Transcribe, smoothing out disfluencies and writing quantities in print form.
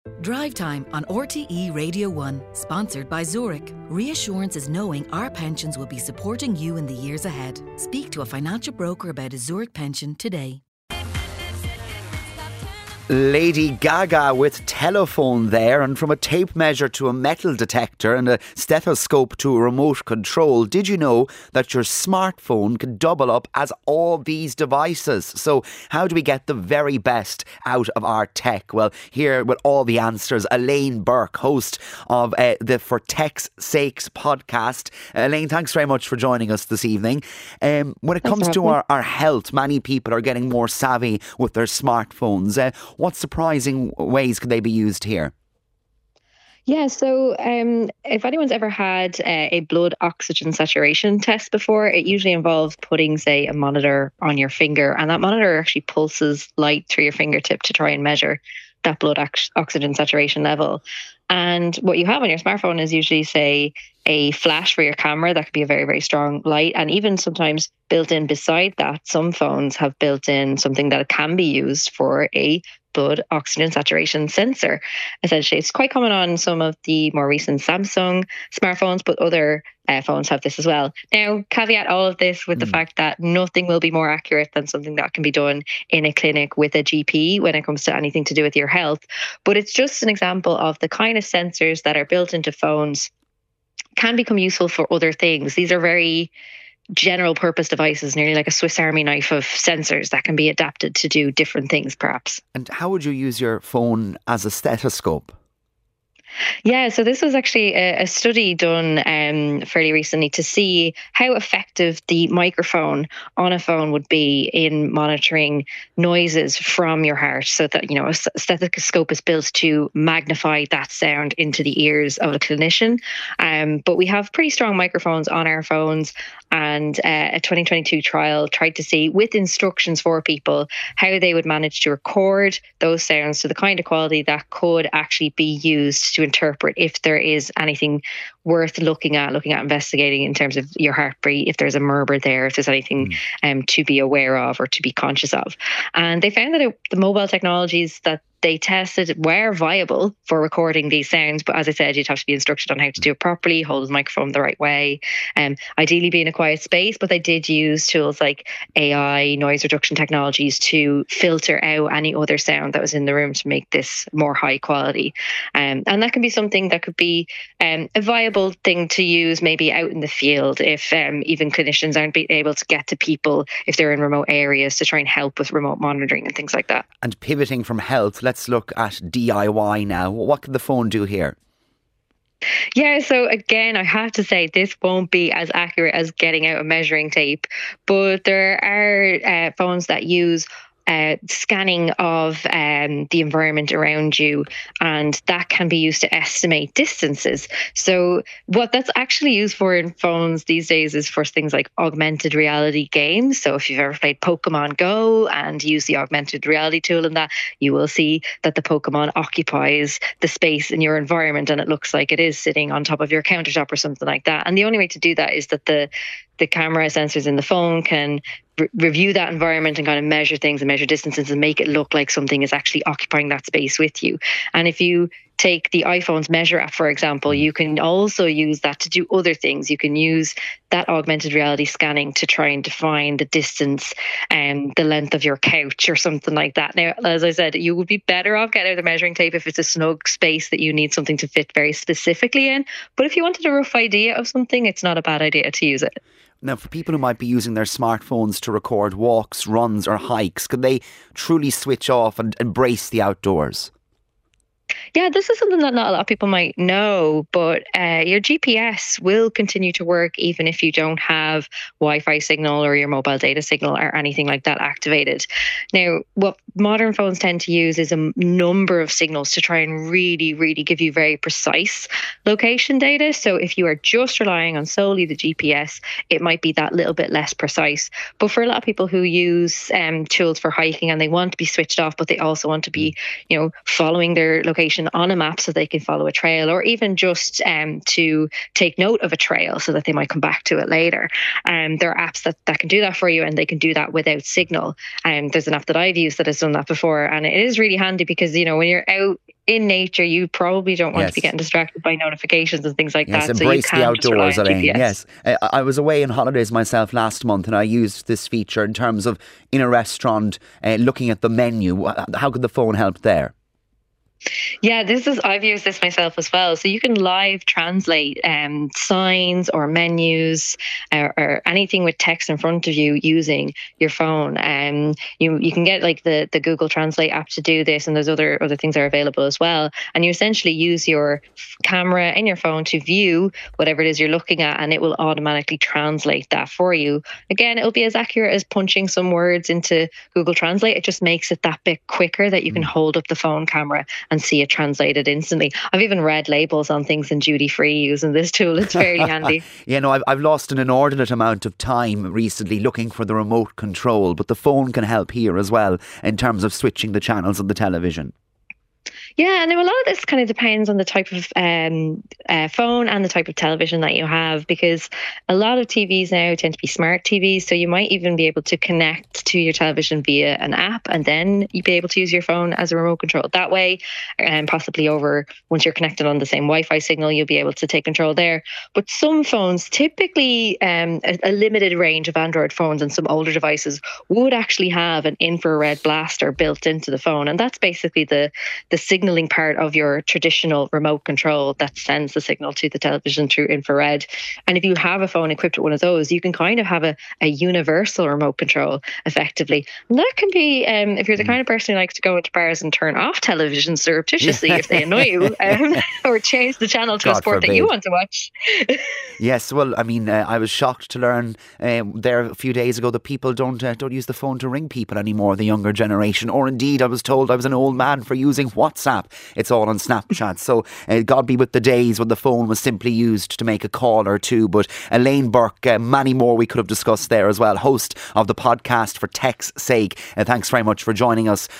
Drive Time on RTE Radio 1, sponsored by Zurich. Reassurance is knowing our pensions will be supporting you in the years ahead. Speak to a financial broker about a Zurich pension today. Lady Gaga with Telephone there, and from a tape measure to a metal detector and a stethoscope to a remote control. Did you know that your smartphone can double up as all these devices? So how do we get the very best out of our tech? Well, here with all the answers, Elaine Burke, host of the For Tech's Sakes podcast. Elaine, thanks very much for joining us this evening. When it comes to our health, many people are getting more savvy with their smartphones. What surprising ways could they be used here? Yeah, so if anyone's ever had a blood oxygen saturation test before, it usually involves putting, say, a monitor on your finger, and that monitor actually pulses light through your fingertip to try and measure that blood oxygen saturation level. And what you have on your smartphone is usually, say, a flash for your camera that could be a very, very strong light. And even sometimes built in beside that, some phones have built in something that can be used for a blood oxygen saturation sensor. Essentially, it's quite common on some of the more recent Samsung smartphones, but other phones have this as well. Now, caveat all of this with the fact that nothing will be more accurate than something that can be done in a clinic with a GP when it comes to anything to do with your health. But it's just an example of the kind of sensors that are built into phones can become useful for other things. These are very general purpose devices, nearly like a Swiss Army knife of sensors that can be adapted to do different things, perhaps. And how would you use your phone as a stethoscope? Yeah, so this was actually a study done fairly recently to see how effective the microphone on a phone would be in monitoring noises from your heart. So that, a stethoscope is built to magnify that sound into the ears of a clinician. But we have pretty strong microphones on our phones, and a 2022 trial tried to see, with instructions for people, how they would manage to record those sounds to the kind of quality that could actually be used to interpret if there is anything worth looking at investigating in terms of your heartbeat, if there's a murmur there, if there's anything to be aware of or to be conscious of. And they found that the mobile technologies that they tested were viable for recording these sounds, but as I said, you'd have to be instructed on how to do it properly, hold the microphone the right way, ideally be in a quiet space. But they did use tools like AI, noise reduction technologies, to filter out any other sound that was in the room to make this more high quality. And that can be something that could be a viable thing to use maybe out in the field if even clinicians aren't able to get to people if they're in remote areas, to try and help with remote monitoring and things like that. And pivoting from health, let's look at DIY now. What can the phone do here? Yeah, so again, I have to say this won't be as accurate as getting out a measuring tape, but there are phones that use scanning of the environment around you, and that can be used to estimate distances. So what that's actually used for in phones these days is for things like augmented reality games. So if you've ever played Pokemon Go and use the augmented reality tool in that, you will see that the Pokemon occupies the space in your environment and it looks like it is sitting on top of your countertop or something like that. And the only way to do that is that the camera sensors in the phone can review that environment and kind of measure things and measure distances and make it look like something is actually occupying that space with you. And if you take the iPhone's Measure app, for example, you can also use that to do other things. You can use that augmented reality scanning to try and define the distance and the length of your couch or something like that. Now, as I said, you would be better off getting out the measuring tape if it's a snug space that you need something to fit very specifically in. But if you wanted a rough idea of something, it's not a bad idea to use it. Now, for people who might be using their smartphones to record walks, runs or hikes, could they truly switch off and embrace the outdoors? Yeah, this is something that not a lot of people might know, but your GPS will continue to work even if you don't have Wi-Fi signal or your mobile data signal or anything like that activated. Now, what modern phones tend to use is a number of signals to try and really, really give you very precise location data. So if you are just relying on solely the GPS, it might be that little bit less precise. But for a lot of people who use tools for hiking and they want to be switched off, but they also want to be, following their location location on a map so they can follow a trail, or even just to take note of a trail so that they might come back to it later. There are apps that can do that for you, and they can do that without signal. There's an app that I've used that has done that before, and it is really handy because, when you're out in nature, you probably don't want to be getting distracted by notifications and things like that. Embrace so you the outdoors, Elaine. GPS. Yes. I was away on holidays myself last month, and I used this feature in terms of in a restaurant, looking at the menu. How could the phone help there? Yeah, I've used this myself as well. So you can live translate signs or menus or anything with text in front of you using your phone. You can get like the Google Translate app to do this, and there's other things that are available as well. And you essentially use your camera in your phone to view whatever it is you're looking at, and it will automatically translate that for you. Again, it'll be as accurate as punching some words into Google Translate. It just makes it that bit quicker that you can hold up the phone camera and see it translated instantly. I've even read labels on things in duty free using this tool. It's fairly handy. I've lost an inordinate amount of time recently looking for the remote control, but the phone can help here as well in terms of switching the channels on the television. Yeah, and a lot of this kind of depends on the type of phone and the type of television that you have, because a lot of TVs now tend to be smart TVs, so you might even be able to connect to your television via an app, and then you'd be able to use your phone as a remote control that way, and possibly once you're connected on the same Wi-Fi signal, you'll be able to take control there. But some phones, typically a limited range of Android phones and some older devices, would actually have an infrared blaster built into the phone, and that's basically the signaling part of your traditional remote control that sends the signal to the television through infrared. And if you have a phone equipped with one of those, you can kind of have a universal remote control effectively. And that can be, if you're the kind of person who likes to go into bars and turn off television surreptitiously if they annoy you, or change the channel to a sport that you want to watch. Yes, well, I mean, I was shocked to learn there a few days ago that people don't use the phone to ring people anymore, the younger generation. Or indeed, I was told I was an old man for using WhatsApp. It's all on Snapchat. So God be with the days when the phone was simply used to make a call or two. But Elaine Burke, many more we could have discussed there as well, host of the podcast For Tech's Sake. Thanks very much for joining us